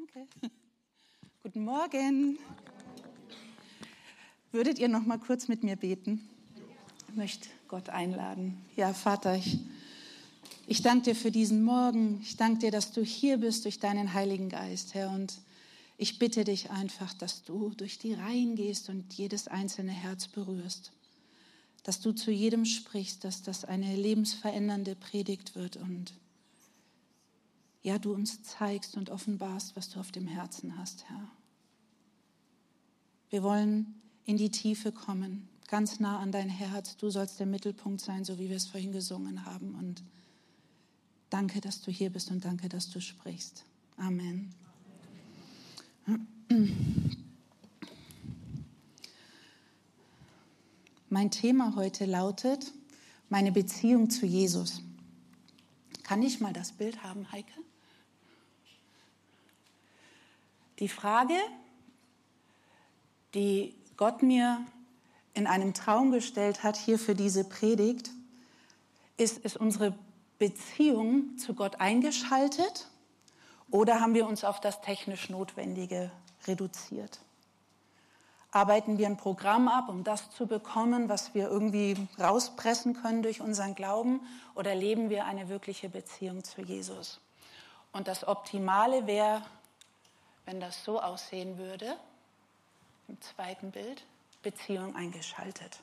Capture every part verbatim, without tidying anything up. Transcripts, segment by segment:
Danke. Guten Morgen. Würdet ihr noch mal kurz mit mir beten? Ich möchte Gott einladen. Ja, Vater, ich, ich danke dir für diesen Morgen. Ich danke dir, dass du hier bist durch deinen Heiligen Geist, Herr. Und ich bitte dich einfach, dass du durch die Reihen gehst und jedes einzelne Herz berührst. Dass du zu jedem sprichst, dass das eine lebensverändernde Predigt wird und ja, du uns zeigst und offenbarst, was du auf dem Herzen hast, Herr. Wir wollen in die Tiefe kommen, ganz nah an dein Herz. Du sollst der Mittelpunkt sein, so wie wir es vorhin gesungen haben. Und danke, dass du hier bist und danke, dass du sprichst. Amen. Mein Thema heute lautet, meine Beziehung zu Jesus. Kann ich mal das Bild haben, Heike? Die Frage, die Gott mir in einem Traum gestellt hat, hier für diese Predigt, ist, ist unsere Beziehung zu Gott eingeschaltet oder haben wir uns auf das technisch Notwendige reduziert? Arbeiten wir ein Programm ab, um das zu bekommen, was wir irgendwie rauspressen können durch unseren Glauben, oder leben wir eine wirkliche Beziehung zu Jesus? Und das Optimale wäre, wenn das so aussehen würde, im zweiten Bild, Beziehung eingeschaltet.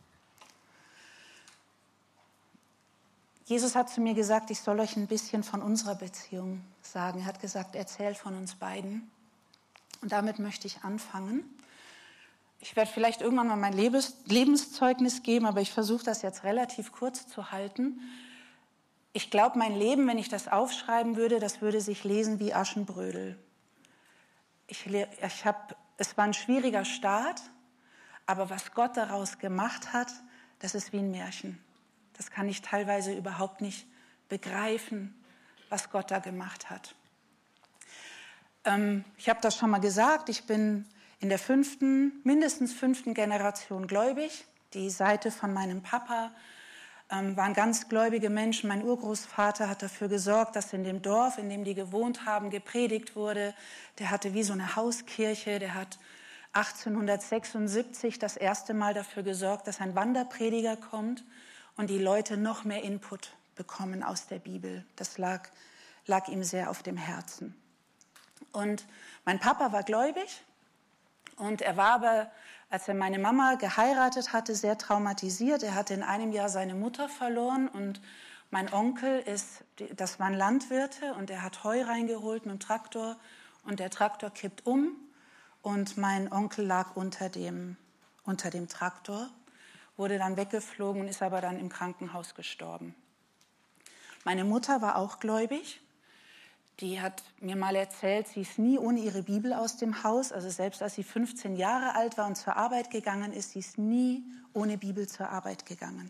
Jesus hat zu mir gesagt, ich soll euch ein bisschen von unserer Beziehung sagen. Er hat gesagt, erzählt von uns beiden. Und damit möchte ich anfangen. Ich werde vielleicht irgendwann mal mein Lebens- Lebenszeugnis geben, aber ich versuche das jetzt relativ kurz zu halten. Ich glaube, mein Leben, wenn ich das aufschreiben würde, das würde sich lesen wie Aschenbrödel. Ich, ich hab, es war ein schwieriger Start, aber was Gott daraus gemacht hat, das ist wie ein Märchen. Das kann ich teilweise überhaupt nicht begreifen, was Gott da gemacht hat. Ähm, ich habe das schon mal gesagt, ich bin in der fünften, mindestens fünften Generation gläubig. Die Seite von meinem Papa ähm, waren ganz gläubige Menschen. Mein Urgroßvater hat dafür gesorgt, dass in dem Dorf, in dem die gewohnt haben, gepredigt wurde. Der hatte wie so eine Hauskirche. Der hat achtzehnhundertsechsundsiebzig das erste Mal dafür gesorgt, dass ein Wanderprediger kommt und die Leute noch mehr Input bekommen aus der Bibel. Das lag, lag ihm sehr auf dem Herzen. Und mein Papa war gläubig. Und er war aber, als er meine Mama geheiratet hatte, sehr traumatisiert. Er hatte in einem Jahr seine Mutter verloren und mein Onkel ist, das waren Landwirte und er hat Heu reingeholt mit dem Traktor und der Traktor kippt um und mein Onkel lag unter dem, unter dem Traktor, wurde dann weggeflogen und ist aber dann im Krankenhaus gestorben. Meine Mutter war auch gläubig. Die hat mir mal erzählt, sie ist nie ohne ihre Bibel aus dem Haus. Also selbst als sie fünfzehn Jahre alt war und zur Arbeit gegangen ist, sie ist nie ohne Bibel zur Arbeit gegangen.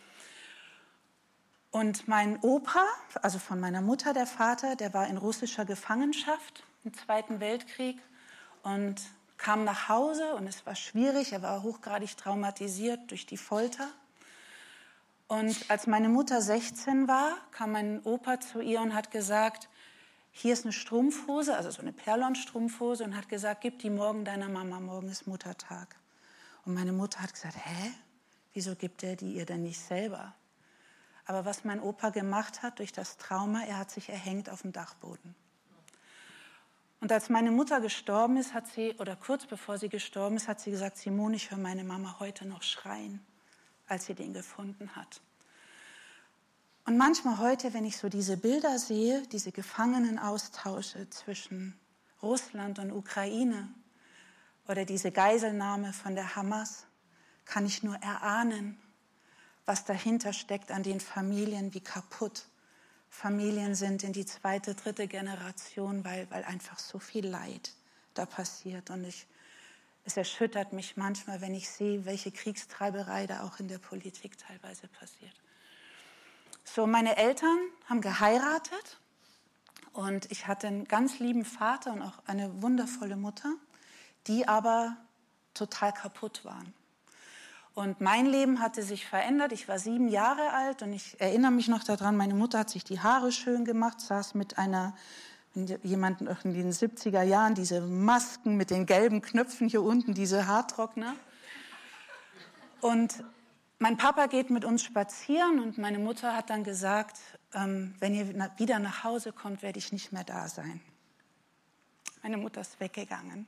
Und mein Opa, also von meiner Mutter der Vater, der war in russischer Gefangenschaft im Zweiten Weltkrieg und kam nach Hause und es war schwierig. Er war hochgradig traumatisiert durch die Folter. Und als meine Mutter sechzehn war, kam mein Opa zu ihr und hat gesagt, hier ist eine Strumpfhose, also so eine Perlon-Strumpfhose, und hat gesagt, gib die morgen deiner Mama, morgen ist Muttertag. Und meine Mutter hat gesagt, hä, wieso gibt er die ihr denn nicht selber? Aber was mein Opa gemacht hat durch das Trauma, er hat sich erhängt auf dem Dachboden. Und als meine Mutter gestorben ist, hat sie, oder kurz bevor sie gestorben ist, hat sie gesagt, Simone, ich höre meine Mama heute noch schreien, als sie den gefunden hat. Und manchmal heute, wenn ich so diese Bilder sehe, diese Gefangenenaustausche zwischen Russland und Ukraine oder diese Geiselnahme von der Hamas, kann ich nur erahnen, was dahinter steckt an den Familien, wie kaputt Familien sind in die zweite, dritte Generation, weil, weil einfach so viel Leid da passiert. Und ich, es erschüttert mich manchmal, wenn ich sehe, welche Kriegstreiberei da auch in der Politik teilweise passiert. So, meine Eltern haben geheiratet und ich hatte einen ganz lieben Vater und auch eine wundervolle Mutter, die aber total kaputt waren. Und mein Leben hatte sich verändert. Ich war sieben Jahre alt und ich erinnere mich noch daran, meine Mutter hat sich die Haare schön gemacht, saß mit einer jemanden in den siebziger Jahren, diese Masken mit den gelben Knöpfen hier unten, diese Haartrockner. Und mein Papa geht mit uns spazieren und meine Mutter hat dann gesagt, ähm, wenn ihr wieder nach Hause kommt, werde ich nicht mehr da sein. Meine Mutter ist weggegangen.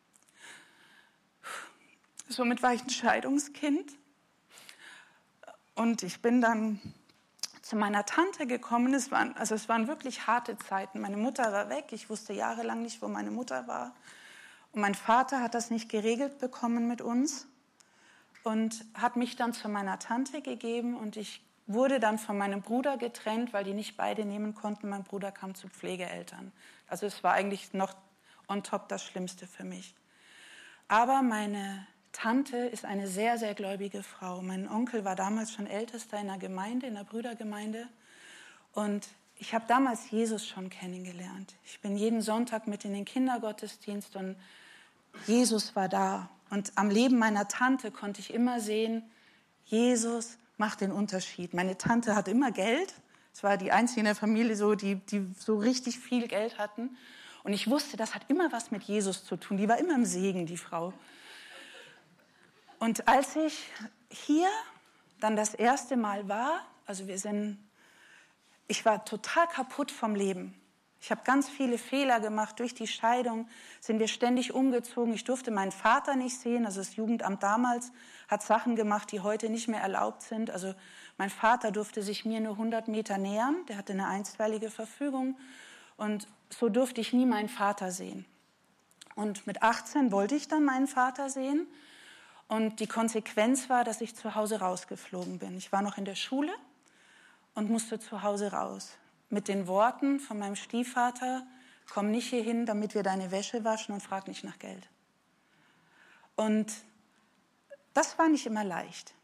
Somit war ich ein Scheidungskind. Und ich bin dann zu meiner Tante gekommen. Es waren, also es waren wirklich harte Zeiten. Meine Mutter war weg. Ich wusste jahrelang nicht, wo meine Mutter war. Und mein Vater hat das nicht geregelt bekommen mit uns und hat mich dann zu meiner Tante gegeben. Und ich wurde dann von meinem Bruder getrennt, weil die nicht beide nehmen konnten. Mein Bruder kam zu Pflegeeltern. Also es war eigentlich noch on top das Schlimmste für mich. Aber meine Tante ist eine sehr, sehr gläubige Frau. Mein Onkel war damals schon Ältester in der Gemeinde, in der Brüdergemeinde. Und ich habe damals Jesus schon kennengelernt. Ich bin jeden Sonntag mit in den Kindergottesdienst und Jesus war da. Und am Leben meiner Tante konnte ich immer sehen, Jesus macht den Unterschied. Meine Tante hatte immer Geld. Es war die einzige in der Familie, so, die, die so richtig viel Geld hatten. Und ich wusste, das hat immer was mit Jesus zu tun. Die war immer im Segen, die Frau. Und als ich hier dann das erste Mal war, also wir sind, ich war total kaputt vom Leben. Ich habe ganz viele Fehler gemacht. Durch die Scheidung sind wir ständig umgezogen. Ich durfte meinen Vater nicht sehen. Also das Jugendamt damals hat Sachen gemacht, die heute nicht mehr erlaubt sind. Also mein Vater durfte sich mir nur hundert Meter nähern. Der hatte eine einstweilige Verfügung. Und so durfte ich nie meinen Vater sehen. Und mit achtzehn wollte ich dann meinen Vater sehen. Und die Konsequenz war, dass ich zu Hause rausgeflogen bin. Ich war noch in der Schule und musste zu Hause raus. Mit den Worten von meinem Stiefvater, komm nicht hierhin, damit wir deine Wäsche waschen und frag nicht nach Geld. Und das war nicht immer leicht.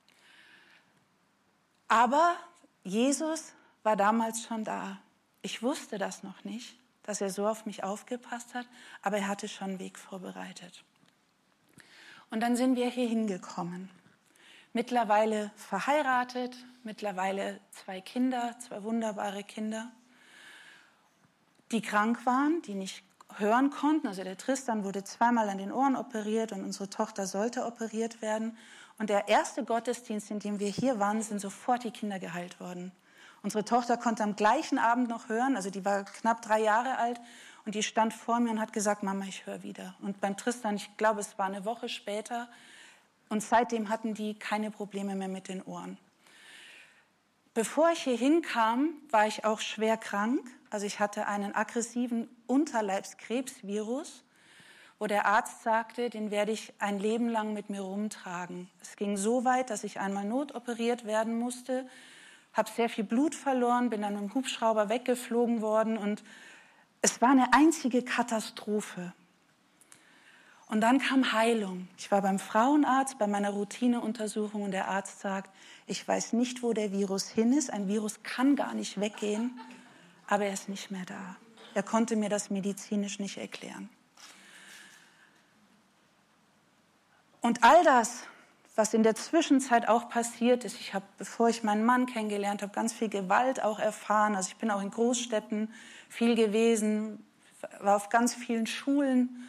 Aber Jesus war damals schon da. Ich wusste das noch nicht, dass er so auf mich aufgepasst hat, aber er hatte schon einen Weg vorbereitet. Und dann sind wir hier hingekommen. Mittlerweile verheiratet, mittlerweile zwei Kinder, zwei wunderbare Kinder, die krank waren, die nicht hören konnten. Also der Tristan wurde zweimal an den Ohren operiert und unsere Tochter sollte operiert werden. Und der erste Gottesdienst, in dem wir hier waren, sind sofort die Kinder geheilt worden. Unsere Tochter konnte am gleichen Abend noch hören, also die war knapp drei Jahre alt und die stand vor mir und hat gesagt, Mama, ich höre wieder. Und beim Tristan, ich glaube, es war eine Woche später, und seitdem hatten die keine Probleme mehr mit den Ohren. Bevor ich hier hinkam, war ich auch schwer krank. Also ich hatte einen aggressiven Unterleibskrebsvirus, wo der Arzt sagte, den werde ich ein Leben lang mit mir rumtragen. Es ging so weit, dass ich einmal notoperiert werden musste, habe sehr viel Blut verloren, bin dann mit dem Hubschrauber weggeflogen worden und es war eine einzige Katastrophe. Und dann kam Heilung. Ich war beim Frauenarzt bei meiner Routineuntersuchung und der Arzt sagt, ich weiß nicht, wo der Virus hin ist. Ein Virus kann gar nicht weggehen, aber er ist nicht mehr da. Er konnte mir das medizinisch nicht erklären. Und all das, was in der Zwischenzeit auch passiert ist, ich habe, bevor ich meinen Mann kennengelernt habe, ganz viel Gewalt auch erfahren. Also ich bin auch in Großstädten viel gewesen, war auf ganz vielen Schulen.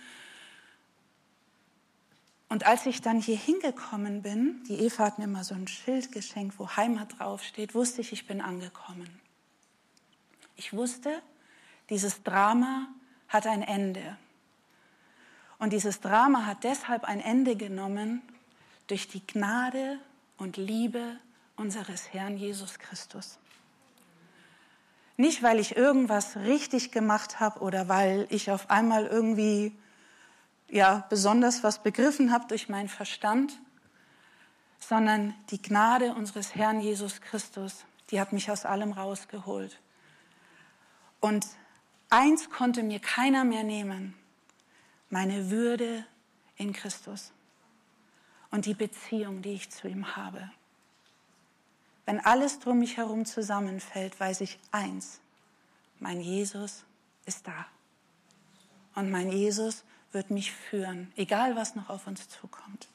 Und als ich dann hier hingekommen bin, die Eva hat mir mal so ein Schild geschenkt, wo Heimat draufsteht, wusste ich, ich bin angekommen. Ich wusste, dieses Drama hat ein Ende. Und dieses Drama hat deshalb ein Ende genommen durch die Gnade und Liebe unseres Herrn Jesus Christus. Nicht, weil ich irgendwas richtig gemacht habe oder weil ich auf einmal irgendwie ja, besonders was begriffen habe durch meinen Verstand, sondern die Gnade unseres Herrn Jesus Christus, die hat mich aus allem rausgeholt. Und eins konnte mir keiner mehr nehmen, meine Würde in Christus und die Beziehung, die ich zu ihm habe. Wenn alles drum mich herum zusammenfällt, weiß ich eins, mein Jesus ist da. Und mein Jesus wird mich führen, egal was noch auf uns zukommt.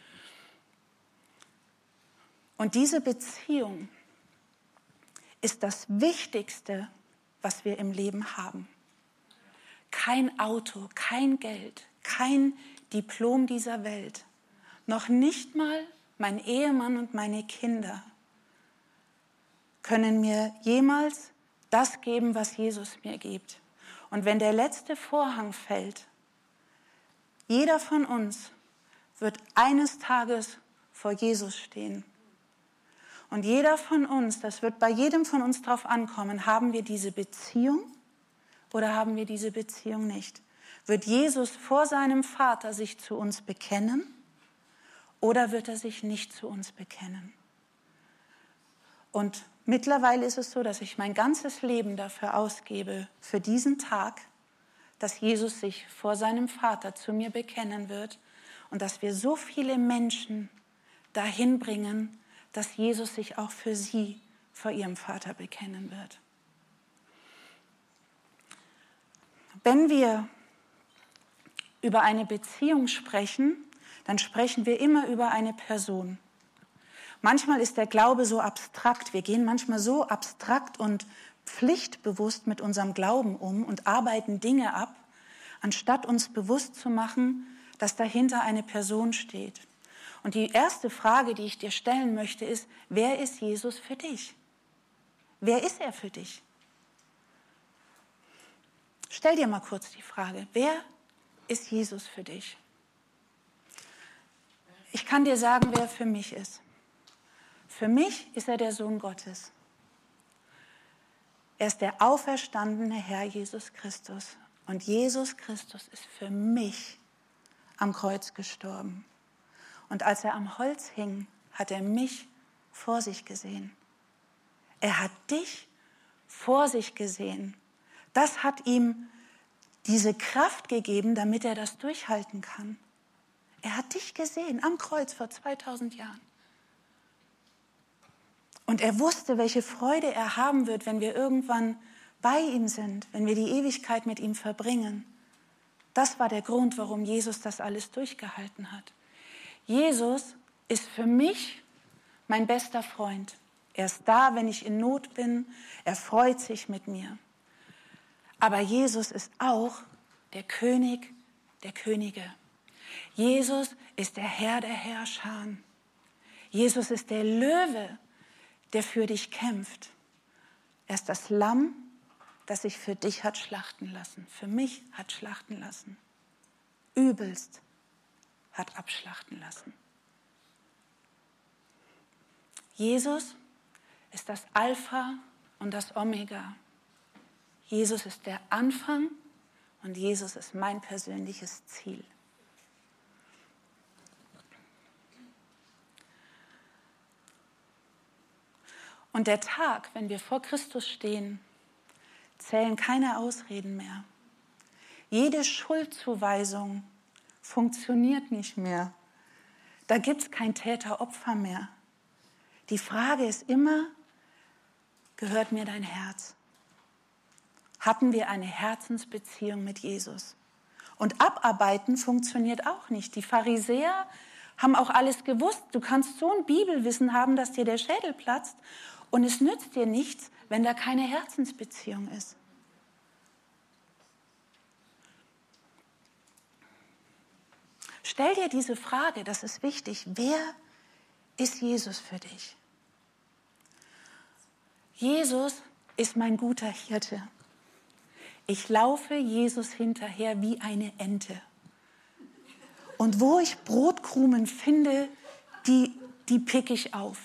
Und diese Beziehung ist das Wichtigste, was wir im Leben haben. kein Auto, kein Geld, kein Diplom dieser Welt, noch nicht mal mein Ehemann und meine Kinder können mir jemals das geben, was Jesus mir gibt. Und wenn der letzte Vorhang fällt, jeder von uns wird eines Tages vor Jesus stehen. Und jeder von uns, das wird bei jedem von uns drauf ankommen, haben wir diese Beziehung oder haben wir diese Beziehung nicht? Wird Jesus vor seinem Vater sich zu uns bekennen oder wird er sich nicht zu uns bekennen? Und mittlerweile ist es so, dass ich mein ganzes Leben dafür ausgebe, für diesen Tag, dass Jesus sich vor seinem Vater zu mir bekennen wird und dass wir so viele Menschen dahin bringen, dass Jesus sich auch für sie vor ihrem Vater bekennen wird. Wenn wir über eine Beziehung sprechen, dann sprechen wir immer über eine Person. Manchmal ist der Glaube so abstrakt. Wir gehen manchmal so abstrakt und pflichtbewusst mit unserem Glauben um und arbeiten Dinge ab, anstatt uns bewusst zu machen, dass dahinter eine Person steht. Und die erste Frage, die ich dir stellen möchte, ist, wer ist Jesus für dich? Wer ist er für dich? Stell dir mal kurz die Frage, wer ist Jesus für dich? Ich kann dir sagen, wer er für mich ist. Für mich ist er der Sohn Gottes. Er ist der auferstandene Herr Jesus Christus. Und Jesus Christus ist für mich am Kreuz gestorben. Und als er am Holz hing, hat er mich vor sich gesehen. Er hat dich vor sich gesehen. Das hat ihm diese Kraft gegeben, damit er das durchhalten kann. Er hat dich gesehen am Kreuz vor zweitausend Jahren. Und er wusste, welche Freude er haben wird, wenn wir irgendwann bei ihm sind, wenn wir die Ewigkeit mit ihm verbringen. Das war der Grund, warum Jesus das alles durchgehalten hat. Jesus ist für mich mein bester Freund. Er ist da, wenn ich in Not bin. Er freut sich mit mir. Aber Jesus ist auch der König der Könige. Jesus ist der Herr der Herrscher. Jesus ist der Löwe, der für dich kämpft. Er ist das Lamm, das sich für dich hat schlachten lassen, für mich hat schlachten lassen. Übelst hat abschlachten lassen. Jesus ist das Alpha und das Omega. Jesus ist der Anfang und Jesus ist mein persönliches Ziel. Und der Tag, wenn wir vor Christus stehen, zählen keine Ausreden mehr. Jede Schuldzuweisung funktioniert nicht mehr. Da gibt es kein Täter-Opfer mehr. Die Frage ist immer, gehört mir dein Herz? Hatten wir eine Herzensbeziehung mit Jesus? Und abarbeiten funktioniert auch nicht. Die Pharisäer haben auch alles gewusst. Du kannst so ein Bibelwissen haben, dass dir der Schädel platzt. Und es nützt dir nichts, wenn da keine Herzensbeziehung ist. Stell dir diese Frage, das ist wichtig. Wer ist Jesus für dich? Jesus ist mein guter Hirte. Ich laufe Jesus hinterher wie eine Ente. Und wo ich Brotkrumen finde, die, die pick ich auf.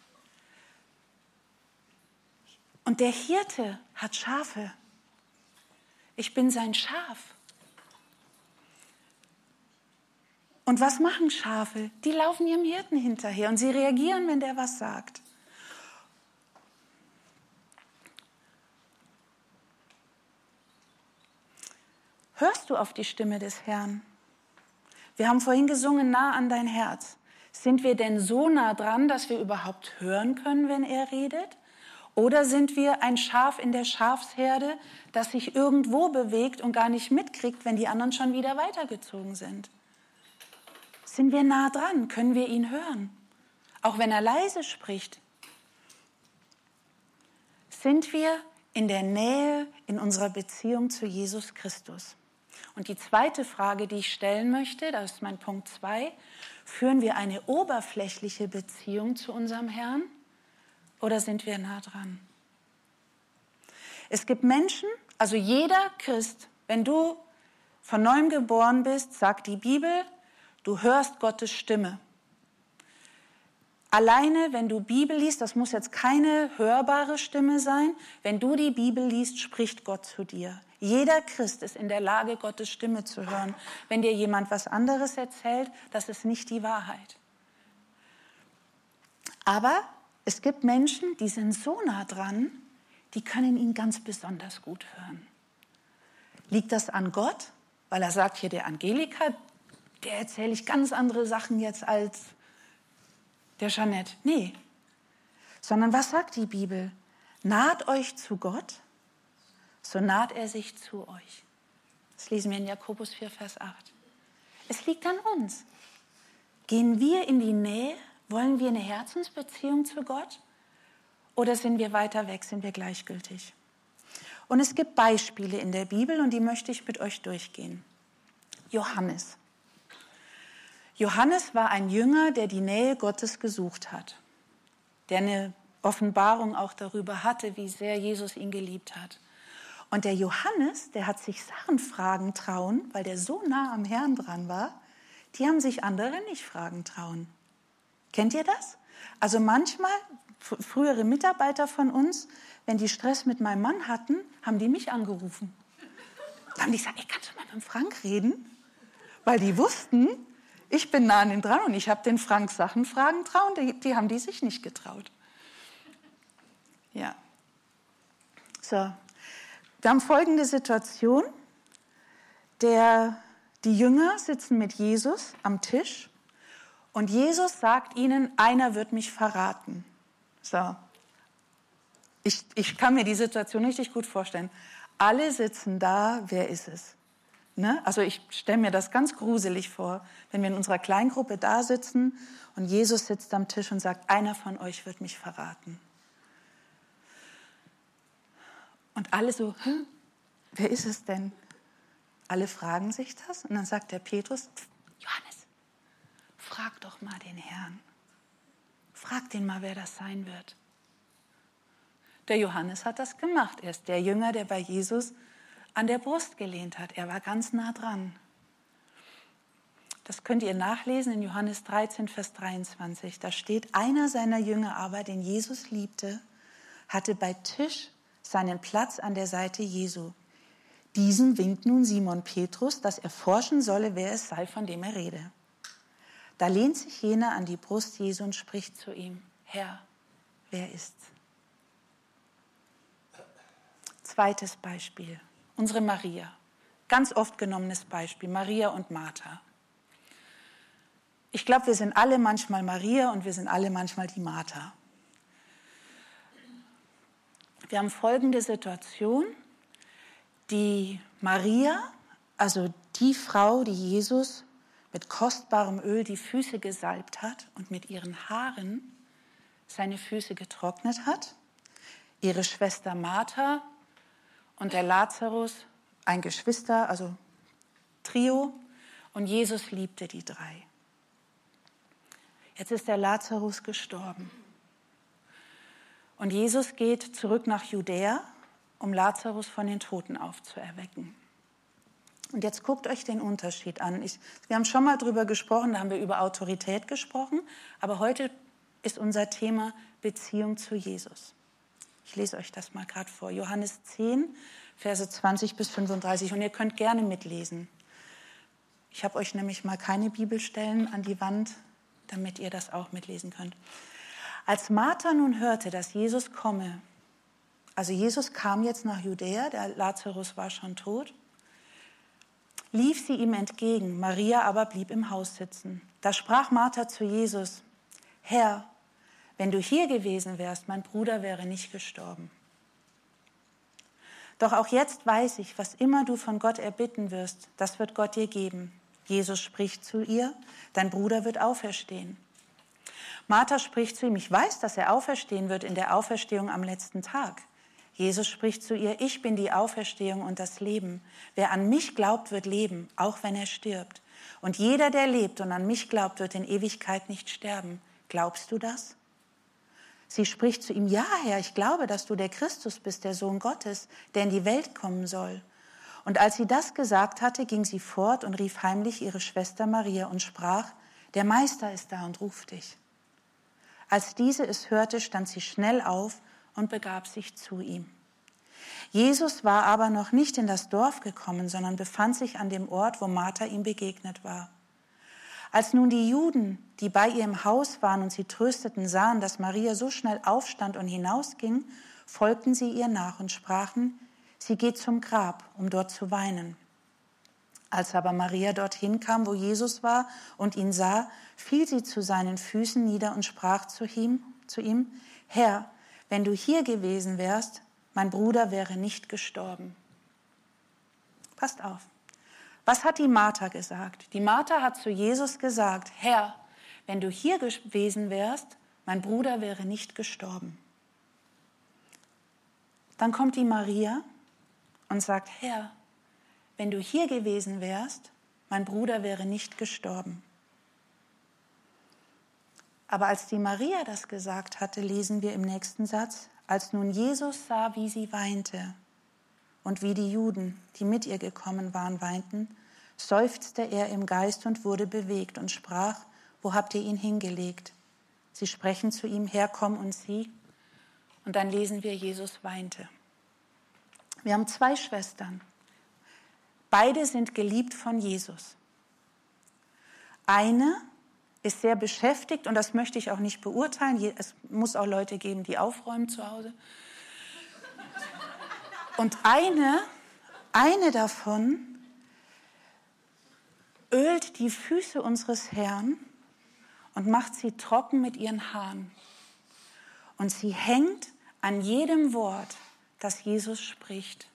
Und der Hirte hat Schafe. Ich bin sein Schaf. Und was machen Schafe? Die laufen ihrem Hirten hinterher und sie reagieren, wenn der was sagt. Hörst du auf die Stimme des Herrn? Wir haben vorhin gesungen, nah an dein Herz. Sind wir denn so nah dran, dass wir überhaupt hören können, wenn er redet? Oder sind wir ein Schaf in der Schafsherde, das sich irgendwo bewegt und gar nicht mitkriegt, wenn die anderen schon wieder weitergezogen sind? Sind wir nah dran? Können wir ihn hören? Auch wenn er leise spricht. Sind wir in der Nähe in unserer Beziehung zu Jesus Christus? Und die zweite Frage, die ich stellen möchte, das ist mein Punkt zwei, führen wir eine oberflächliche Beziehung zu unserem Herrn oder sind wir nah dran? Es gibt Menschen, also jeder Christ, wenn du von neuem geboren bist, sagt die Bibel, du hörst Gottes Stimme. Alleine, wenn du Bibel liest, das muss jetzt keine hörbare Stimme sein, wenn du die Bibel liest, spricht Gott zu dir. Jeder Christ ist in der Lage, Gottes Stimme zu hören. Wenn dir jemand was anderes erzählt, das ist nicht die Wahrheit. Aber es gibt Menschen, die sind so nah dran, die können ihn ganz besonders gut hören. Liegt das an Gott? Weil er sagt hier, der Angelika, der erzähle ich ganz andere Sachen jetzt als der Jeanette. Nee. Sondern was sagt die Bibel? Naht euch zu Gott, so naht er sich zu euch. Das lesen wir in Jakobus vier, Vers acht. Es liegt an uns. Gehen wir in die Nähe? Wollen wir eine Herzensbeziehung zu Gott? Oder sind wir weiter weg, sind wir gleichgültig? Und es gibt Beispiele in der Bibel und die möchte ich mit euch durchgehen. Johannes. Johannes war ein Jünger, der die Nähe Gottes gesucht hat, der eine Offenbarung auch darüber hatte, wie sehr Jesus ihn geliebt hat. Und der Johannes, der hat sich Sachen fragen trauen, weil der so nah am Herrn dran war, die haben sich andere nicht fragen trauen. Kennt ihr das? Also manchmal, frühere Mitarbeiter von uns, wenn die Stress mit meinem Mann hatten, haben die mich angerufen. Da haben die gesagt, ey, kannst du mal mit dem Frank reden? Weil die wussten, ich bin nah an ihm dran und ich habe den Frank Sachen fragen trauen, die, die haben die sich nicht getraut. Ja. So. Wir haben folgende Situation. Der, die Jünger sitzen mit Jesus am Tisch und Jesus sagt ihnen, einer wird mich verraten. So. Ich, ich kann mir die Situation richtig gut vorstellen. Alle sitzen da, wer ist es? Ne? Also ich stelle mir das ganz gruselig vor, wenn wir in unserer Kleingruppe da sitzen und Jesus sitzt am Tisch und sagt, einer von euch wird mich verraten. Und alle so, hm, wer ist es denn? Alle fragen sich das und dann sagt der Petrus, Johannes, frag doch mal den Herrn. Frag den mal, wer das sein wird. Der Johannes hat das gemacht. Er ist der Jünger, der bei Jesus an der Brust gelehnt hat. Er war ganz nah dran. Das könnt ihr nachlesen in Johannes dreizehn, Vers dreiundzwanzig. Da steht, einer seiner Jünger aber, den Jesus liebte, hatte bei Tisch seinen Platz an der Seite Jesu. Diesem winkt nun Simon Petrus, dass er forschen solle, wer es sei, von dem er rede. Da lehnt sich jener an die Brust Jesu und spricht zu ihm, Herr, wer ist's? Zweites Beispiel, unsere Maria. Ganz oft genommenes Beispiel, Maria und Martha. Ich glaube, wir sind alle manchmal Maria und wir sind alle manchmal die Martha. Wir haben folgende Situation. Die Maria, also die Frau, die Jesus mit kostbarem Öl die Füße gesalbt hat und mit ihren Haaren seine Füße getrocknet hat. Ihre Schwester Martha und der Lazarus, ein Geschwister, also Trio. Und Jesus liebte die drei. Jetzt ist der Lazarus gestorben. Und Jesus geht zurück nach Judäa, um Lazarus von den Toten aufzuerwecken. Und jetzt guckt euch den Unterschied an. Ich, wir haben schon mal drüber gesprochen, da haben wir über Autorität gesprochen, aber heute ist unser Thema Beziehung zu Jesus. Ich lese euch das mal gerade vor. Johannes zehn, Verse zwanzig bis fünfunddreißig. Und ihr könnt gerne mitlesen. Ich habe euch nämlich mal keine Bibelstellen an die Wand, damit ihr das auch mitlesen könnt. Als Martha nun hörte, dass Jesus komme, also Jesus kam jetzt nach Judäa, der Lazarus war schon tot, lief sie ihm entgegen, Maria aber blieb im Haus sitzen. Da sprach Martha zu Jesus, Herr, wenn du hier gewesen wärst, mein Bruder wäre nicht gestorben. Doch auch jetzt weiß ich, was immer du von Gott erbitten wirst, das wird Gott dir geben. Jesus spricht zu ihr, dein Bruder wird auferstehen. Martha spricht zu ihm, ich weiß, dass er auferstehen wird in der Auferstehung am letzten Tag. Jesus spricht zu ihr, ich bin die Auferstehung und das Leben. Wer an mich glaubt, wird leben, auch wenn er stirbt. Und jeder, der lebt und an mich glaubt, wird in Ewigkeit nicht sterben. Glaubst du das? Sie spricht zu ihm, ja, Herr, ich glaube, dass du der Christus bist, der Sohn Gottes, der in die Welt kommen soll. Und als sie das gesagt hatte, ging sie fort und rief heimlich ihre Schwester Maria und sprach, der Meister ist da und ruft dich. Als diese es hörte, stand sie schnell auf und begab sich zu ihm. Jesus war aber noch nicht in das Dorf gekommen, sondern befand sich an dem Ort, wo Martha ihm begegnet war. Als nun die Juden, die bei ihr im Haus waren und sie trösteten, sahen, dass Maria so schnell aufstand und hinausging, folgten sie ihr nach und sprachen, sie geht zum Grab, um dort zu weinen. Als aber Maria dorthin kam, wo Jesus war und ihn sah, fiel sie zu seinen Füßen nieder und sprach zu ihm, zu ihm, Herr, wenn du hier gewesen wärst, mein Bruder wäre nicht gestorben. Passt auf. Was hat die Martha gesagt? Die Martha hat zu Jesus gesagt, Herr, wenn du hier gewesen wärst, mein Bruder wäre nicht gestorben. Dann kommt die Maria und sagt, Herr, wenn du hier gewesen wärst, mein Bruder wäre nicht gestorben. Aber als die Maria das gesagt hatte, lesen wir im nächsten Satz, als nun Jesus sah, wie sie weinte und wie die Juden, die mit ihr gekommen waren, weinten, seufzte er im Geist und wurde bewegt und sprach, wo habt ihr ihn hingelegt? Sie sprechen zu ihm, Herr, komm und sieh. Und dann lesen wir, Jesus weinte. Wir haben zwei Schwestern. Beide sind geliebt von Jesus. Eine ist sehr beschäftigt und das möchte ich auch nicht beurteilen. Es muss auch Leute geben, die aufräumen zu Hause. Und eine, eine davon ölt die Füße unseres Herrn und macht sie trocken mit ihren Haaren. Und sie hängt an jedem Wort, das Jesus spricht.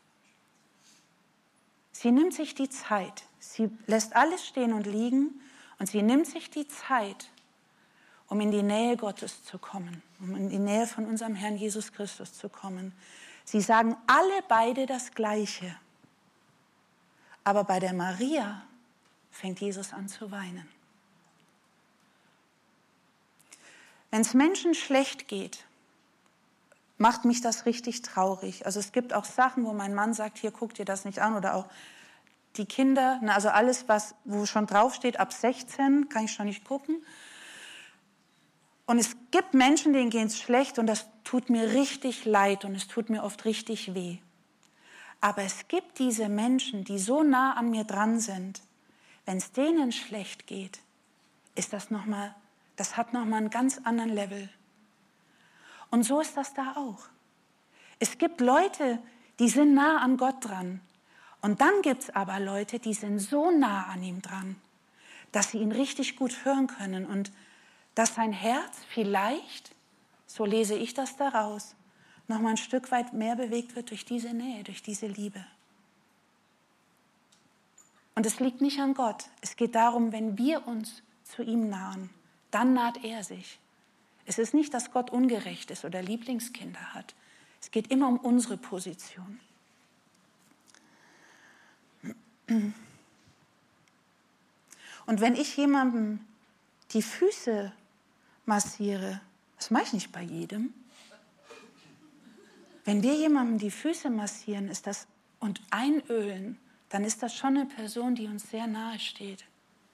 Sie nimmt sich die Zeit, sie lässt alles stehen und liegen und sie nimmt sich die Zeit, um in die Nähe Gottes zu kommen, um in die Nähe von unserem Herrn Jesus Christus zu kommen. Sie sagen alle beide das Gleiche. Aber bei der Maria fängt Jesus an zu weinen. Wenn es Menschen schlecht geht, macht mich das richtig traurig. Also es gibt auch Sachen, wo mein Mann sagt, hier, guck dir das nicht an. Oder auch die Kinder, also alles, was, wo schon draufsteht, ab sechzehn, kann ich schon nicht gucken. Und es gibt Menschen, denen geht es schlecht und das tut mir richtig leid und es tut mir oft richtig weh. Aber es gibt diese Menschen, die so nah an mir dran sind, wenn es denen schlecht geht, ist das noch mal, das hat nochmal einen ganz anderen Level. Und so ist das da auch. Es gibt Leute, die sind nah an Gott dran. Und dann gibt es aber Leute, die sind so nah an ihm dran, dass sie ihn richtig gut hören können und dass sein Herz vielleicht, so lese ich das daraus, noch mal ein Stück weit mehr bewegt wird durch diese Nähe, durch diese Liebe. Und es liegt nicht an Gott. Es geht darum, wenn wir uns zu ihm nahen, dann naht er sich. Es ist nicht, dass Gott ungerecht ist oder Lieblingskinder hat. Es geht immer um unsere Position. Und wenn ich jemandem die Füße massiere, das mache ich nicht bei jedem. Wenn wir jemandem die Füße massieren ist das, und einölen, dann ist das schon eine Person, die uns sehr nahe steht.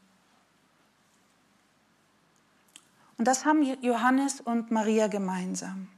Und das haben Johannes und Maria gemeinsam.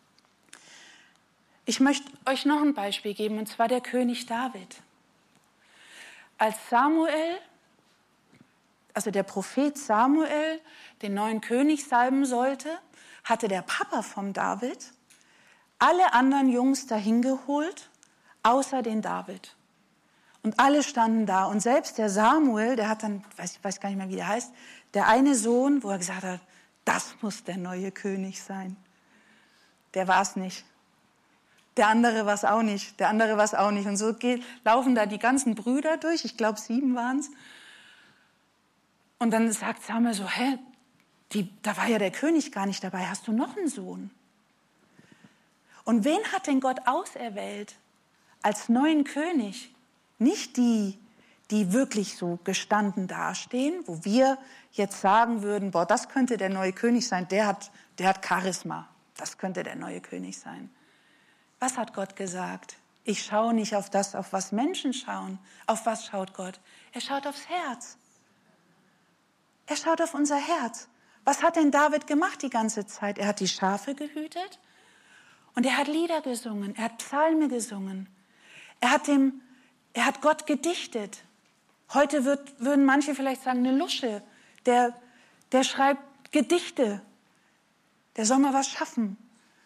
Ich möchte euch noch ein Beispiel geben, und zwar der König David. Als Samuel, also der Prophet Samuel, den neuen König salben sollte, hatte der Papa von David alle anderen Jungs dahin geholt, außer den David. Und alle standen da. Und selbst der Samuel, der hat dann, ich weiß, weiß gar nicht mehr, wie der heißt, der eine Sohn, wo er gesagt hat, das muss der neue König sein. Der war es nicht. Der andere war es auch nicht. Der andere war es auch nicht. Und so geht, laufen da die ganzen Brüder durch. Ich glaube, sieben waren es. Und dann sagt Samuel so, hä, die, da war ja der König gar nicht dabei. Hast du noch einen Sohn? Und wen hat denn Gott auserwählt als neuen König? Nicht die, die wirklich so gestanden dastehen, wo wir jetzt sagen würden, boah, das könnte der neue König sein, der hat, der hat Charisma, das könnte der neue König sein. Was hat Gott gesagt? Ich schaue nicht auf das, auf was Menschen schauen. Auf was schaut Gott? Er schaut aufs Herz. Er schaut auf unser Herz. Was hat denn David gemacht die ganze Zeit? Er hat die Schafe gehütet und er hat Lieder gesungen, er hat Psalme gesungen. Er hat, dem, er hat Gott gedichtet. Heute wird, würden manche vielleicht sagen, eine Lusche, der, der schreibt Gedichte. Der soll mal was schaffen.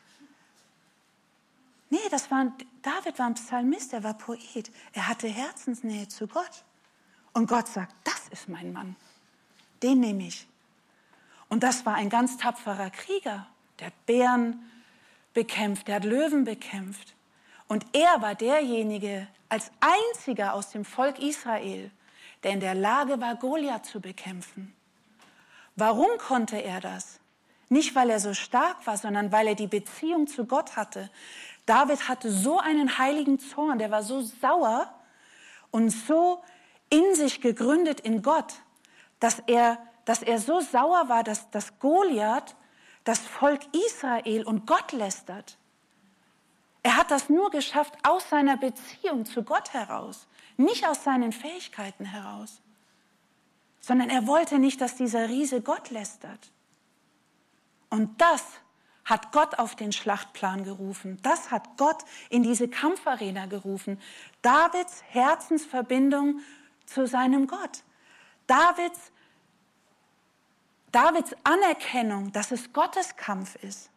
Nee, das war, David war ein Psalmist, er war Poet. Er hatte Herzensnähe zu Gott. Und Gott sagt, das ist mein Mann. Den nehme ich. Und das war ein ganz tapferer Krieger. Der hat Bären bekämpft, der hat Löwen bekämpft. Und er war derjenige, als einziger aus dem Volk Israel, der in der Lage war, Goliath zu bekämpfen. Warum konnte er das? Nicht, weil er so stark war, sondern weil er die Beziehung zu Gott hatte. David hatte so einen heiligen Zorn, der war so sauer und so in sich gegründet in Gott, dass er, dass er so sauer war, dass, dass Goliath das Volk Israel und Gott lästert. Er hat das nur geschafft aus seiner Beziehung zu Gott heraus, nicht aus seinen Fähigkeiten heraus, sondern er wollte nicht, dass dieser Riese Gott lästert. Und das hat Gott auf den Schlachtplan gerufen. Das hat Gott in diese Kampfarena gerufen. Davids Herzensverbindung zu seinem Gott. Davids, Davids Anerkennung, dass es Gottes Kampf ist.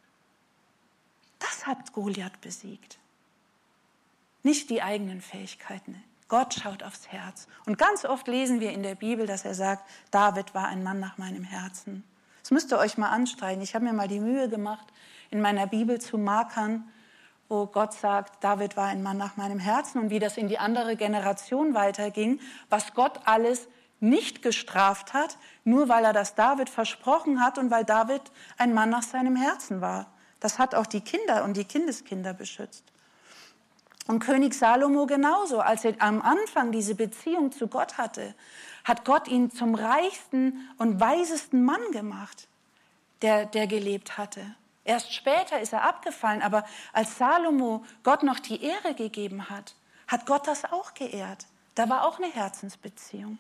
Das hat Goliath besiegt. Nicht die eigenen Fähigkeiten. Gott schaut aufs Herz. Und ganz oft lesen wir in der Bibel, dass er sagt, David war ein Mann nach meinem Herzen. Das müsst ihr euch mal anstreichen. Ich habe mir mal die Mühe gemacht, in meiner Bibel zu markern, wo Gott sagt, David war ein Mann nach meinem Herzen und wie das in die andere Generation weiterging, was Gott alles nicht gestraft hat, nur weil er das David versprochen hat und weil David ein Mann nach seinem Herzen war. Das hat auch die Kinder und die Kindeskinder beschützt. Und König Salomo genauso, als er am Anfang diese Beziehung zu Gott hatte, hat Gott ihn zum reichsten und weisesten Mann gemacht, der, der gelebt hatte. Erst später ist er abgefallen, aber als Salomo Gott noch die Ehre gegeben hat, hat Gott das auch geehrt. Da war auch eine Herzensbeziehung.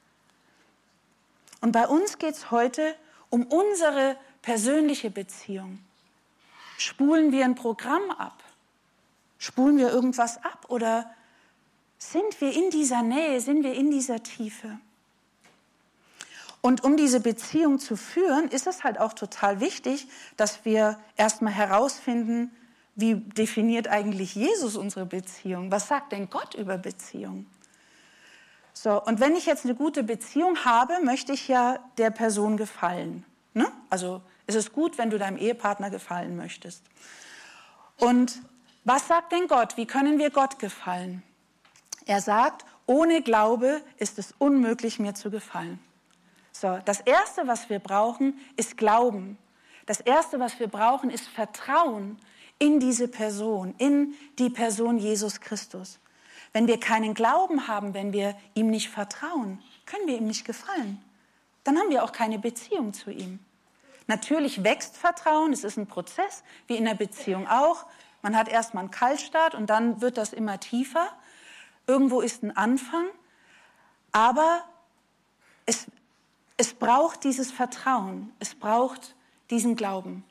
Und bei uns geht es heute um unsere persönliche Beziehung. Spulen wir ein Programm ab? Spulen wir irgendwas ab? Oder sind wir in dieser Nähe, sind wir in dieser Tiefe? Und um diese Beziehung zu führen, ist es halt auch total wichtig, dass wir erstmal herausfinden, wie definiert eigentlich Jesus unsere Beziehung? Was sagt denn Gott über Beziehung? So, und wenn ich jetzt eine gute Beziehung habe, möchte ich ja der Person gefallen. Ne? Also es ist gut, wenn du deinem Ehepartner gefallen möchtest. Und was sagt denn Gott? Wie können wir Gott gefallen? Er sagt, ohne Glaube ist es unmöglich, mir zu gefallen. So, das Erste, was wir brauchen, ist Glauben. Das Erste, was wir brauchen, ist Vertrauen in diese Person, in die Person Jesus Christus. Wenn wir keinen Glauben haben, wenn wir ihm nicht vertrauen, können wir ihm nicht gefallen. Dann haben wir auch keine Beziehung zu ihm. Natürlich wächst Vertrauen, es ist ein Prozess, wie in der Beziehung auch. Man hat erstmal einen Kaltstart und dann wird das immer tiefer. Irgendwo ist ein Anfang, aber es, es braucht dieses Vertrauen, es braucht diesen Glauben.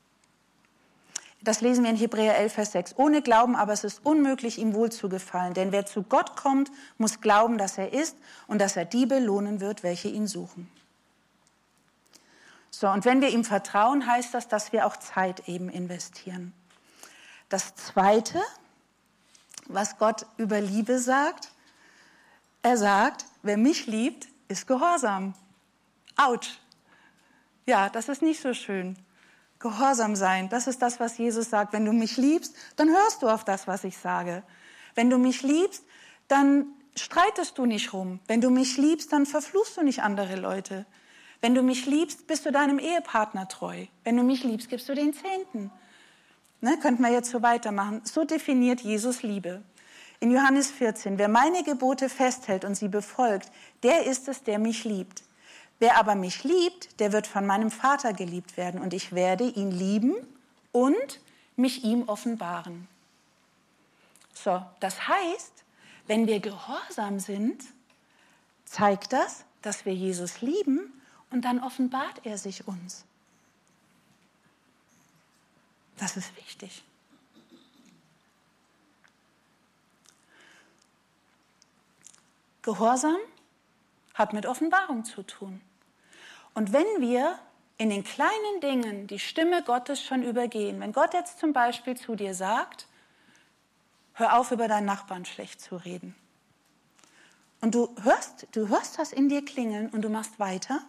Das lesen wir in Hebräer elf, Vers sechs. Ohne Glauben aber ist es unmöglich, ihm wohl zu gefallen. Denn wer zu Gott kommt, muss glauben, dass er ist und dass er die belohnen wird, welche ihn suchen. So, und wenn wir ihm vertrauen, heißt das, dass wir auch Zeit eben investieren. Das Zweite, was Gott über Liebe sagt, er sagt, wer mich liebt, ist gehorsam. Autsch. Ja, das ist nicht so schön. Gehorsam sein, das ist das, was Jesus sagt. Wenn du mich liebst, dann hörst du auf das, was ich sage. Wenn du mich liebst, dann streitest du nicht rum. Wenn du mich liebst, dann verfluchst du nicht andere Leute. Wenn du mich liebst, bist du deinem Ehepartner treu. Wenn du mich liebst, gibst du den Zehnten. Ne, könnten wir jetzt so weitermachen. So definiert Jesus Liebe. In Johannes vierzehn, wer meine Gebote festhält und sie befolgt, der ist es, der mich liebt. Wer aber mich liebt, der wird von meinem Vater geliebt werden und ich werde ihn lieben und mich ihm offenbaren. So, das heißt, wenn wir gehorsam sind, zeigt das, dass wir Jesus lieben und dann offenbart er sich uns. Das ist wichtig. Gehorsam hat mit Offenbarung zu tun. Und wenn wir in den kleinen Dingen die Stimme Gottes schon übergehen, wenn Gott jetzt zum Beispiel zu dir sagt, hör auf, über deinen Nachbarn schlecht zu reden. Und du hörst, du hörst das in dir klingeln und du machst weiter,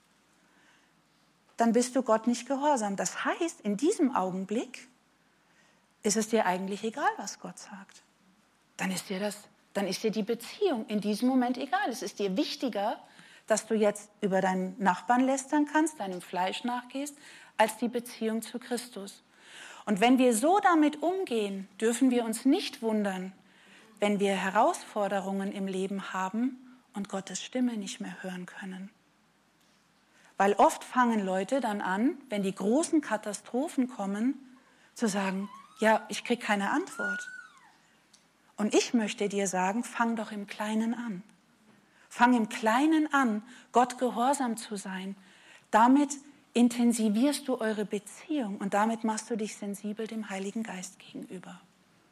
dann bist du Gott nicht gehorsam. Das heißt, in diesem Augenblick ist es dir eigentlich egal, was Gott sagt. Dann ist dir das, dann ist dir die Beziehung in diesem Moment egal. Es ist dir wichtiger, dass du jetzt über deinen Nachbarn lästern kannst, deinem Fleisch nachgehst, als die Beziehung zu Christus. Und wenn wir so damit umgehen, dürfen wir uns nicht wundern, wenn wir Herausforderungen im Leben haben und Gottes Stimme nicht mehr hören können. Weil oft fangen Leute dann an, wenn die großen Katastrophen kommen, zu sagen, ja, ich kriege keine Antwort. Und ich möchte dir sagen, fang doch im Kleinen an. Fang im Kleinen an, Gott gehorsam zu sein. Damit intensivierst du eure Beziehung und damit machst du dich sensibel dem Heiligen Geist gegenüber.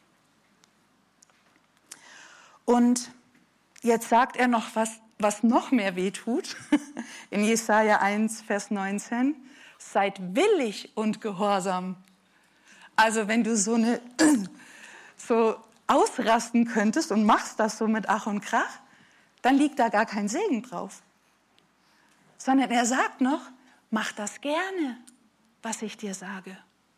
Und jetzt sagt er noch was, was noch mehr wehtut. In Jesaja eins, Vers neunzehn. Seid willig und gehorsam. Also wenn du so, eine, so ausrasten könntest und machst das so mit Ach und Krach, dann liegt da gar kein Segen drauf. Sondern er sagt noch, mach das gerne, was ich dir sage.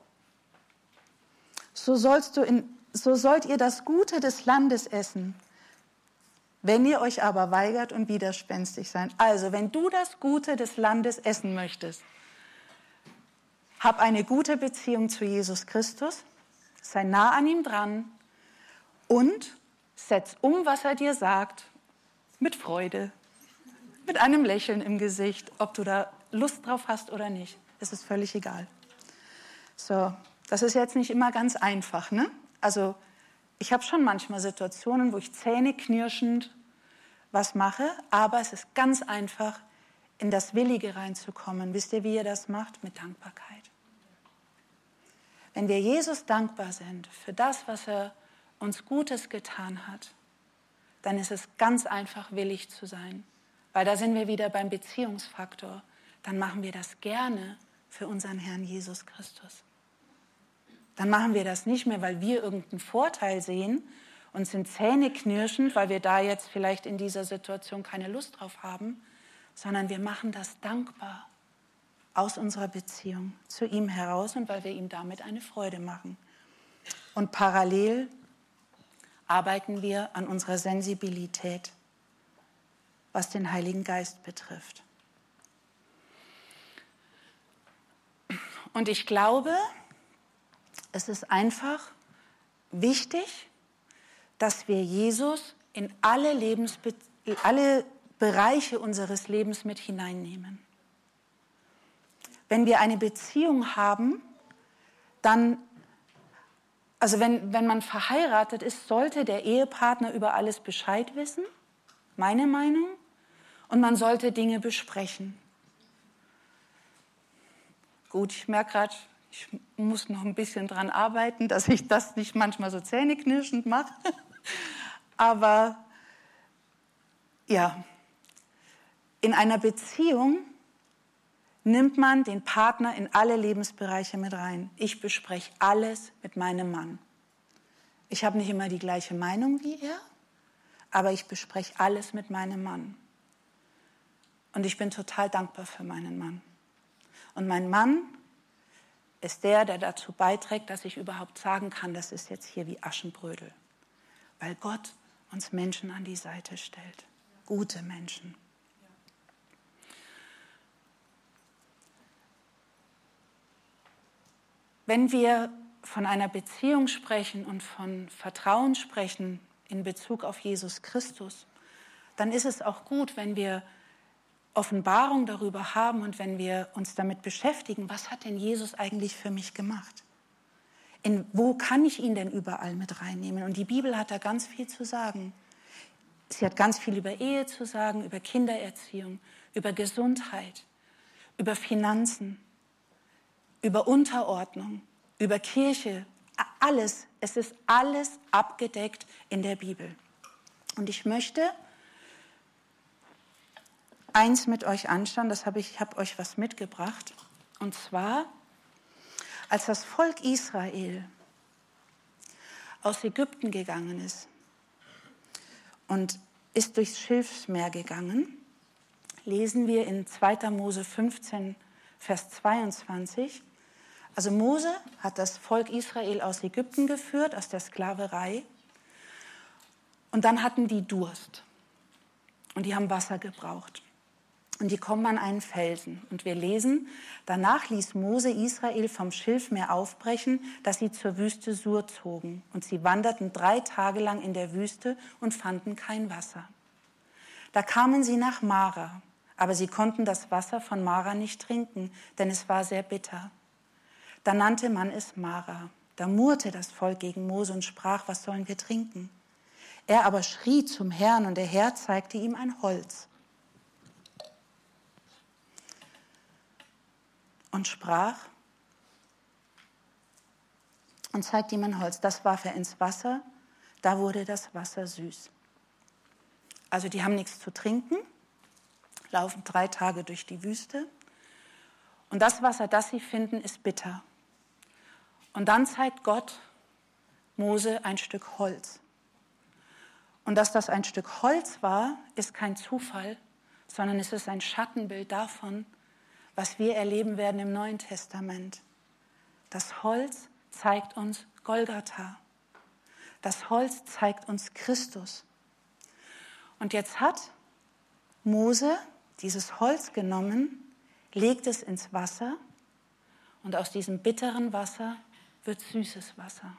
So sollst du in, so sollt ihr das Gute des Landes essen. Wenn ihr euch aber weigert und widerspenstig seid. Also, wenn du das Gute des Landes essen möchtest, hab eine gute Beziehung zu Jesus Christus, sei nah an ihm dran und setz um, was er dir sagt, mit Freude, mit einem Lächeln im Gesicht, ob du da Lust drauf hast oder nicht. Es ist völlig egal. So, das ist jetzt nicht immer ganz einfach, ne? Also, ich habe schon manchmal Situationen, wo ich zähneknirschend was mache, aber es ist ganz einfach, in das Willige reinzukommen. Wisst ihr, wie ihr das macht? Mit Dankbarkeit. Wenn wir Jesus dankbar sind für das, was er uns Gutes getan hat, dann ist es ganz einfach, willig zu sein. Weil da sind wir wieder beim Beziehungsfaktor. Dann machen wir das gerne für unseren Herrn Jesus Christus. Dann machen wir das nicht mehr, weil wir irgendeinen Vorteil sehen und sind zähneknirschend, weil wir da jetzt vielleicht in dieser Situation keine Lust drauf haben, sondern wir machen das dankbar aus unserer Beziehung zu ihm heraus und weil wir ihm damit eine Freude machen. Und parallel arbeiten wir an unserer Sensibilität, was den Heiligen Geist betrifft. Und ich glaube, es ist einfach wichtig, dass wir Jesus in alle, Lebensbe- alle Bereiche unseres Lebens mit hineinnehmen. Wenn wir eine Beziehung haben, dann, also wenn, wenn man verheiratet ist, sollte der Ehepartner über alles Bescheid wissen, meine Meinung, und man sollte Dinge besprechen. Gut, ich merke gerade, ich muss noch ein bisschen dran arbeiten, dass ich das nicht manchmal so zähneknirschend mache. Aber ja, in einer Beziehung nimmt man den Partner in alle Lebensbereiche mit rein. Ich bespreche alles mit meinem Mann. Ich habe nicht immer die gleiche Meinung wie er, aber ich bespreche alles mit meinem Mann. Und ich bin total dankbar für meinen Mann. Und mein Mann ist der, der dazu beiträgt, dass ich überhaupt sagen kann, das ist jetzt hier wie Aschenbrödel. Weil Gott uns Menschen an die Seite stellt. Gute Menschen. Wenn wir von einer Beziehung sprechen und von Vertrauen sprechen in Bezug auf Jesus Christus, dann ist es auch gut, wenn wir Offenbarung darüber haben und wenn wir uns damit beschäftigen, was hat denn Jesus eigentlich für mich gemacht? In, wo kann ich ihn denn überall mit reinnehmen? Und die Bibel hat da ganz viel zu sagen. Sie hat ganz viel über Ehe zu sagen, über Kindererziehung, über Gesundheit, über Finanzen, über Unterordnung, über Kirche, alles. Es ist alles abgedeckt in der Bibel. Und ich möchte eins mit euch anschauen, das habe ich, ich habe euch was mitgebracht. Und zwar, als das Volk Israel aus Ägypten gegangen ist und ist durchs Schilfmeer gegangen, lesen wir in zweiter Mose fünfzehn, Vers zweiundzwanzig. Also Mose hat das Volk Israel aus Ägypten geführt, aus der Sklaverei. Und dann hatten die Durst. Und die haben Wasser gebraucht. Und die kommen an einen Felsen. Und wir lesen, danach ließ Mose Israel vom Schilfmeer aufbrechen, dass sie zur Wüste Sur zogen. Und sie wanderten drei Tage lang in der Wüste und fanden kein Wasser. Da kamen sie nach Mara, aber sie konnten das Wasser von Mara nicht trinken, denn es war sehr bitter. Da nannte man es Mara. Da murrte das Volk gegen Mose und sprach, was sollen wir trinken? Er aber schrie zum Herrn und der Herr zeigte ihm ein Holz. Und sprach und zeigte ihm ein Holz. Das warf er ins Wasser, da wurde das Wasser süß. Also die haben nichts zu trinken, laufen drei Tage durch die Wüste und das Wasser, das sie finden, ist bitter. Und dann zeigt Gott Mose ein Stück Holz. Und dass das ein Stück Holz war, ist kein Zufall, sondern es ist ein Schattenbild davon, was wir erleben werden im Neuen Testament. Das Holz zeigt uns Golgatha. Das Holz zeigt uns Christus. Und jetzt hat Mose dieses Holz genommen, legt es ins Wasser und aus diesem bitteren Wasser wird süßes Wasser.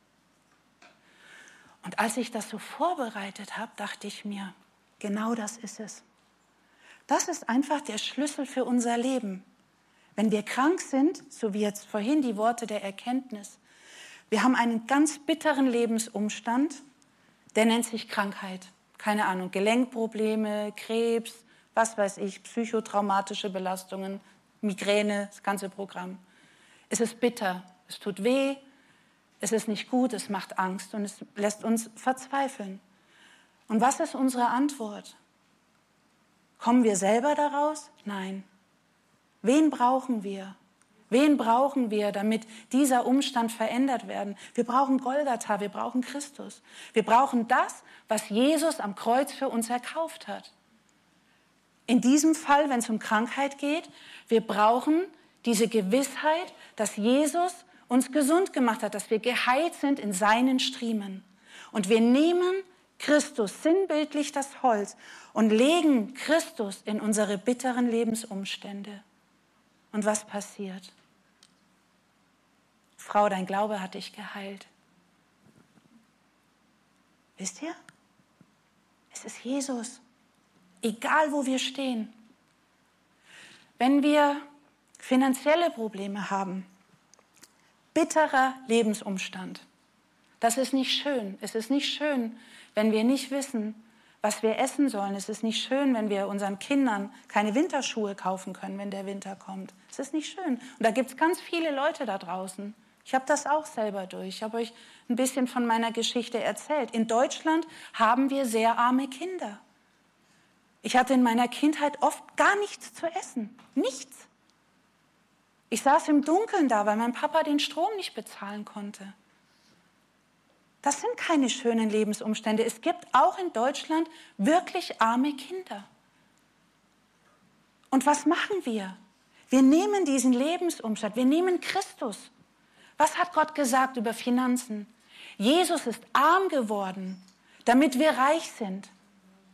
Und als ich das so vorbereitet habe, dachte ich mir, genau das ist es. Das ist einfach der Schlüssel für unser Leben. Wenn wir krank sind, so wie jetzt vorhin die Worte der Erkenntnis, wir haben einen ganz bitteren Lebensumstand, der nennt sich Krankheit. Keine Ahnung, Gelenkprobleme, Krebs, was weiß ich, psychotraumatische Belastungen, Migräne, das ganze Programm. Es ist bitter, es tut weh, es ist nicht gut, es macht Angst und es lässt uns verzweifeln. Und was ist unsere Antwort? Kommen wir selber daraus? Nein. Wen brauchen wir? Wen brauchen wir, damit dieser Umstand verändert werden? Wir brauchen Golgatha, wir brauchen Christus. Wir brauchen das, was Jesus am Kreuz für uns erkauft hat. In diesem Fall, wenn es um Krankheit geht, wir brauchen diese Gewissheit, dass Jesus uns gesund gemacht hat, dass wir geheilt sind in seinen Striemen. Und wir nehmen Christus, sinnbildlich das Holz, und legen Christus in unsere bitteren Lebensumstände. Und was passiert? Frau, dein Glaube hat dich geheilt. Wisst ihr? Es ist Jesus. Egal, wo wir stehen. Wenn wir finanzielle Probleme haben, bitterer Lebensumstand, das ist nicht schön. Es ist nicht schön, wenn wir nicht wissen, was wir essen sollen. Es ist nicht schön, wenn wir unseren Kindern keine Winterschuhe kaufen können, wenn der Winter kommt. Es ist nicht schön. Und da gibt es ganz viele Leute da draußen. Ich habe das auch selber durch. Ich habe euch ein bisschen von meiner Geschichte erzählt. In Deutschland haben wir sehr arme Kinder. Ich hatte in meiner Kindheit oft gar nichts zu essen. Nichts. Ich saß im Dunkeln da, weil mein Papa den Strom nicht bezahlen konnte. Das sind keine schönen Lebensumstände. Es gibt auch in Deutschland wirklich arme Kinder. Und was machen wir? Wir nehmen diesen Lebensumstand, wir nehmen Christus. Was hat Gott gesagt über Finanzen? Jesus ist arm geworden, damit wir reich sind.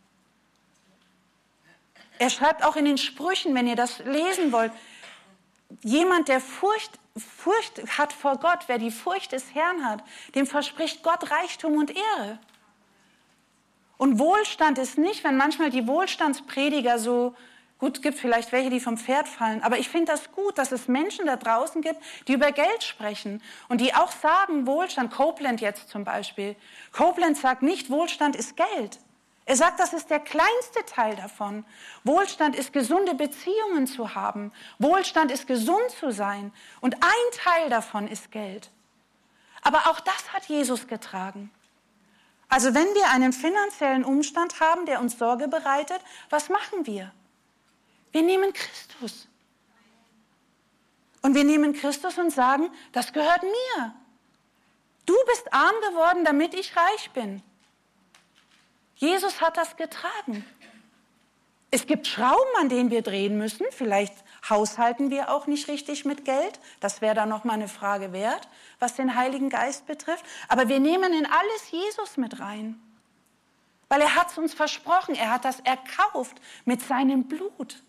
Er schreibt auch in den Sprüchen, wenn ihr das lesen wollt, jemand, der Furcht, Furcht hat vor Gott, wer die Furcht des Herrn hat, dem verspricht Gott Reichtum und Ehre. Und Wohlstand ist nicht, wenn manchmal die Wohlstandsprediger so, gut, gibt vielleicht welche, die vom Pferd fallen, aber ich finde das gut, dass es Menschen da draußen gibt, die über Geld sprechen und die auch sagen, Wohlstand, Copeland jetzt zum Beispiel. Copeland sagt nicht, Wohlstand ist Geld. Er sagt, das ist der kleinste Teil davon. Wohlstand ist, gesunde Beziehungen zu haben. Wohlstand ist, gesund zu sein. Und ein Teil davon ist Geld. Aber auch das hat Jesus getragen. Also wenn wir einen finanziellen Umstand haben, der uns Sorge bereitet, was machen wir? Wir nehmen Christus. Und wir nehmen Christus und sagen, das gehört mir. Du bist arm geworden, damit ich reich bin. Jesus hat das getragen. Es gibt Schrauben, an denen wir drehen müssen. Vielleicht haushalten wir auch nicht richtig mit Geld. Das wäre dann noch mal eine Frage wert, was den Heiligen Geist betrifft. Aber wir nehmen in alles Jesus mit rein. Weil er hat es uns versprochen. Er hat das erkauft mit seinem Blut.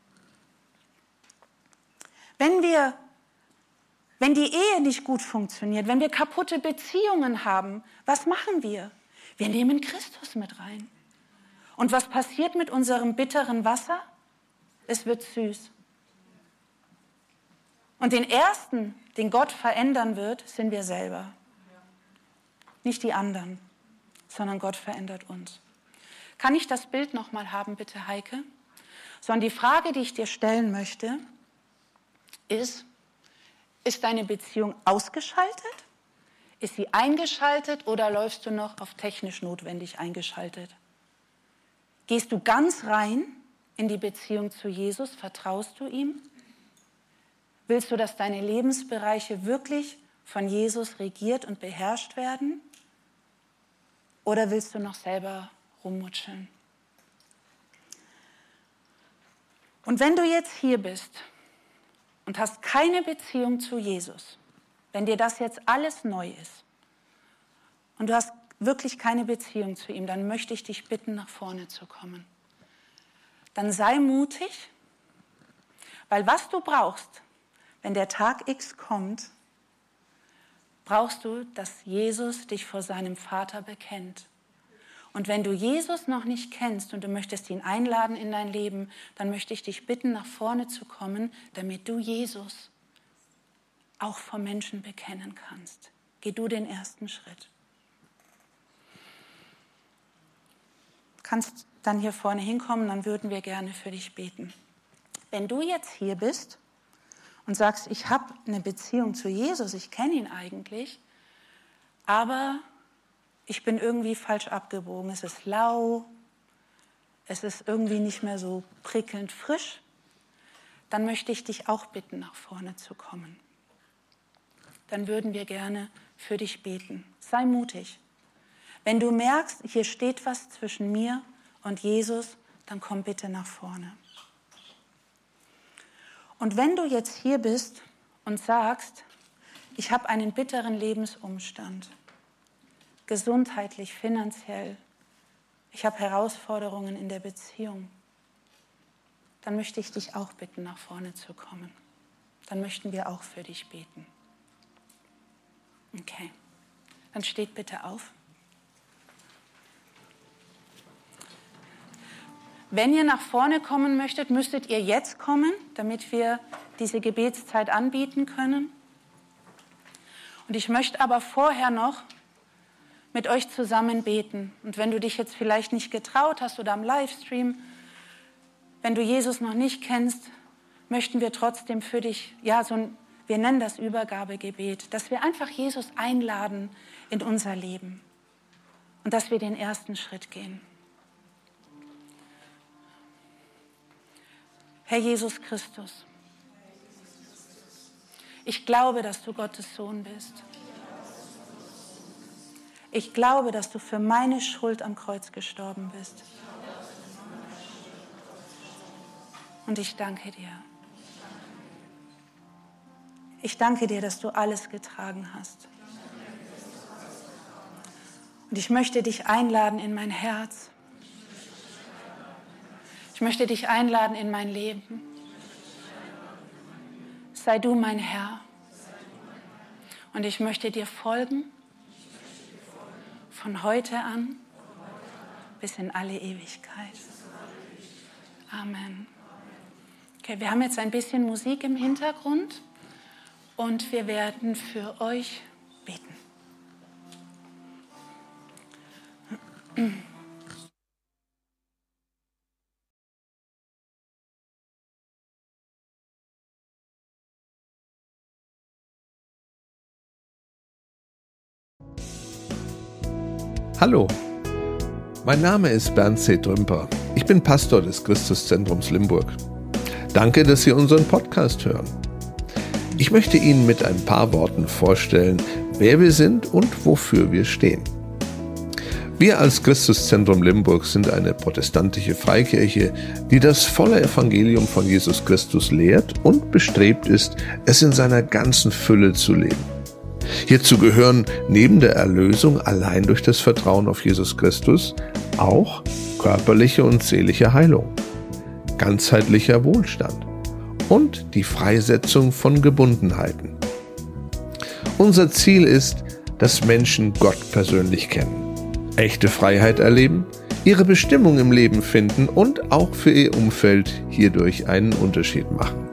Wenn wir, wenn die Ehe nicht gut funktioniert, wenn wir kaputte Beziehungen haben, was machen wir? Wir nehmen Christus mit rein. Und was passiert mit unserem bitteren Wasser? Es wird süß. Und den Ersten, den Gott verändern wird, sind wir selber. Nicht die anderen, sondern Gott verändert uns. Kann ich das Bild nochmal haben, bitte, Heike? Sondern die Frage, die ich dir stellen möchte, ist, ist deine Beziehung ausgeschaltet? Ist sie eingeschaltet oder läufst du noch auf technisch notwendig eingeschaltet? Gehst du ganz rein in die Beziehung zu Jesus? Vertraust du ihm? Willst du, dass deine Lebensbereiche wirklich von Jesus regiert und beherrscht werden? Oder willst du noch selber rummutscheln? Und wenn du jetzt hier bist und hast keine Beziehung zu Jesus, wenn dir das jetzt alles neu ist und du hast wirklich keine Beziehung zu ihm, dann möchte ich dich bitten, nach vorne zu kommen. Dann sei mutig, weil was du brauchst, wenn der Tag X kommt, brauchst du, dass Jesus dich vor seinem Vater bekennt. Und wenn du Jesus noch nicht kennst und du möchtest ihn einladen in dein Leben, dann möchte ich dich bitten, nach vorne zu kommen, damit du Jesus auch vor Menschen bekennen kannst. Geh du den ersten Schritt. Du kannst dann hier vorne hinkommen, dann würden wir gerne für dich beten. Wenn du jetzt hier bist und sagst, ich habe eine Beziehung zu Jesus, ich kenne ihn eigentlich, aber ich bin irgendwie falsch abgebogen. Es ist lau, es ist irgendwie nicht mehr so prickelnd frisch, dann möchte ich dich auch bitten, nach vorne zu kommen. Dann würden wir gerne für dich beten. Sei mutig. Wenn du merkst, hier steht was zwischen mir und Jesus, dann komm bitte nach vorne. Und wenn du jetzt hier bist und sagst, ich habe einen bitteren Lebensumstand, gesundheitlich, finanziell, ich habe Herausforderungen in der Beziehung, dann möchte ich dich auch bitten, nach vorne zu kommen. Dann möchten wir auch für dich beten. Okay, dann steht bitte auf. Wenn ihr nach vorne kommen möchtet, müsstet ihr jetzt kommen, damit wir diese Gebetszeit anbieten können. Und ich möchte aber vorher noch mit euch zusammen beten. Und wenn du dich jetzt vielleicht nicht getraut hast oder am Livestream, wenn du Jesus noch nicht kennst, möchten wir trotzdem für dich, ja, so ein, wir nennen das Übergabegebet, dass wir einfach Jesus einladen in unser Leben und dass wir den ersten Schritt gehen. Herr Jesus Christus, ich glaube, dass du Gottes Sohn bist. Ich glaube, dass du für meine Schuld am Kreuz gestorben bist. Und ich danke dir. Ich danke dir, dass du alles getragen hast. Und ich möchte dich einladen in mein Herz. Ich möchte dich einladen in mein Leben. sei du mein Herr. Und ich möchte dir folgen, von heute an bis in alle Ewigkeit. Amen. Okay, wir haben jetzt ein bisschen Musik im Hintergrund und wir werden für euch beten. Hallo, mein Name ist Bernd C. Trümper. Ich bin Pastor des Christuszentrums Limburg. Danke, dass Sie unseren Podcast hören. Ich möchte Ihnen mit ein paar Worten vorstellen, wer wir sind und wofür wir stehen. Wir als Christuszentrum Limburg sind eine protestantische Freikirche, die das volle Evangelium von Jesus Christus lehrt und bestrebt ist, es in seiner ganzen Fülle zu leben. Hierzu gehören neben der Erlösung allein durch das Vertrauen auf Jesus Christus auch körperliche und seelische Heilung, ganzheitlicher Wohlstand und die Freisetzung von Gebundenheiten. Unser Ziel ist, dass Menschen Gott persönlich kennen, echte Freiheit erleben, ihre Bestimmung im Leben finden und auch für ihr Umfeld hierdurch einen Unterschied machen.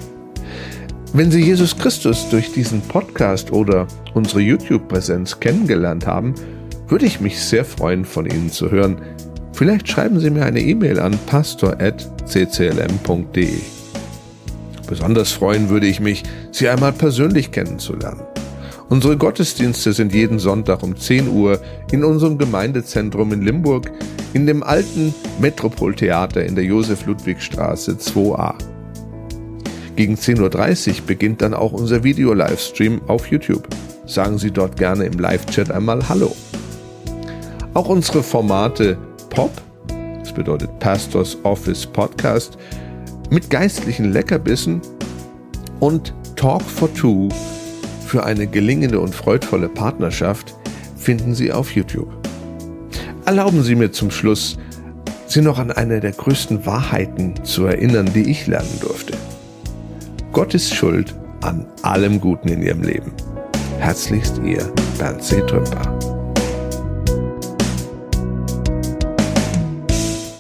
Wenn Sie Jesus Christus durch diesen Podcast oder unsere YouTube-Präsenz kennengelernt haben, würde ich mich sehr freuen, von Ihnen zu hören. Vielleicht schreiben Sie mir eine E-Mail an pastor at c c l m punkt d e. Besonders freuen würde ich mich, Sie einmal persönlich kennenzulernen. Unsere Gottesdienste sind jeden Sonntag um zehn Uhr in unserem Gemeindezentrum in Limburg in dem alten Metropoltheater in der Josef-Ludwig-Straße zwei a. Gegen zehn Uhr dreißig beginnt dann auch unser Video-Livestream auf YouTube. Sagen Sie dort gerne im Live-Chat einmal Hallo. Auch unsere Formate Pop, das bedeutet Pastors Office Podcast, mit geistlichen Leckerbissen und Talk for Two für eine gelingende und freudvolle Partnerschaft finden Sie auf YouTube. Erlauben Sie mir zum Schluss, Sie noch an eine der größten Wahrheiten zu erinnern, die ich lernen durfte. Gott ist schuld an allem Guten in Ihrem Leben. Herzlichst Ihr Bernd C. Trümper.